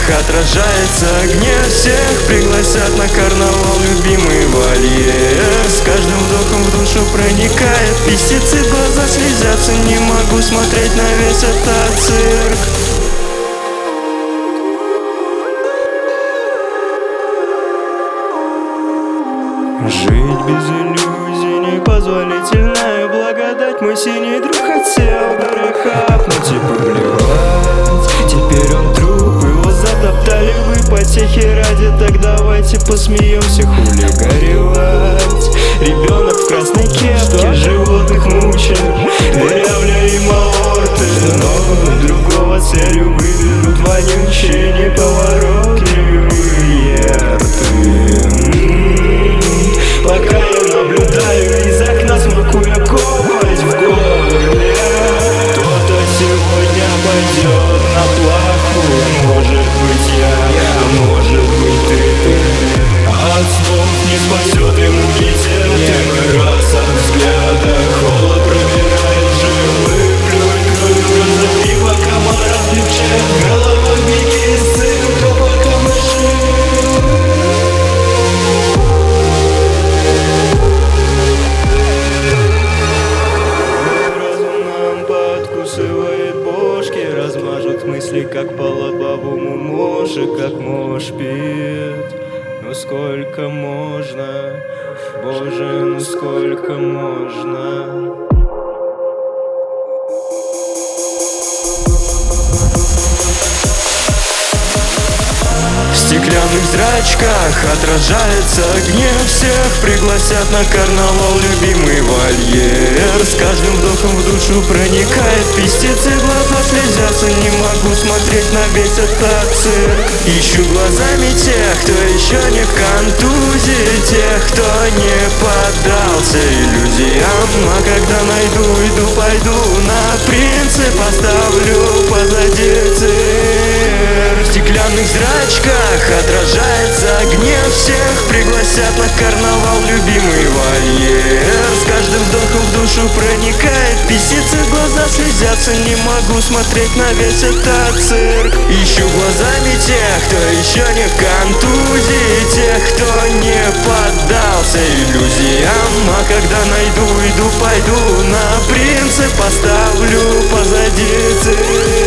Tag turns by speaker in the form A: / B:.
A: отражается гнев всех. Пригласят на карнавал любимый вольер. С каждым вдохом в душу проникает пестицид, глаза слезятся, не могу смотреть на весь этот цирк. Жить без иллюзий непозволительная благодать. Мой синий друг хотел горы хапнуть и поблевать. Теперь он труп, его затоптали вы потехи ради. Так давайте посмеемся, хули горевать. Ребенок в красной кепке животных мучит, дырявля им аорты, но другого целью выберут вонючие неповоротливые рты. Пока я наблюдаю из окна, смакуя кость в горле, кто-то сегодня пойдет на плаху. Может быть я, а может быть ты. От слов не спасет иммунитет, и раз от взгляда холод пробирает жилы. Плюнь кровью, разотри, пока мороз легчает. Головой беги из цирка, пока мы живы. Размажут мысли, как по лобовому моши, как мош пьет. Ну сколько можно, Боже, ну сколько можно. В стеклянных зрачках отражается гнев всех. Пригласят на карнавал любимый вольер. С каждым вдохом в душу проникает пестицид, глаза слезятся, не могу смотреть на весь этот цирк. Ищу глазами тех, кто еще не в контузии, тех, кто не поддался иллюзиям. А когда найду, иду, пойду на принцип, оставлю позади цирк. В стеклянных зрачках отражается гнев всех. Пригласят на карнавал любимый вольер. С каждым вдохом в душу проникает пестицид, глаза слезятся, не могу смотреть на весь этот цирк. Ищу глазами тех, кто еще не в контузии, тех, кто не поддался иллюзиям. А когда найду, иду, пойду на принцип, оставлю позади цирк.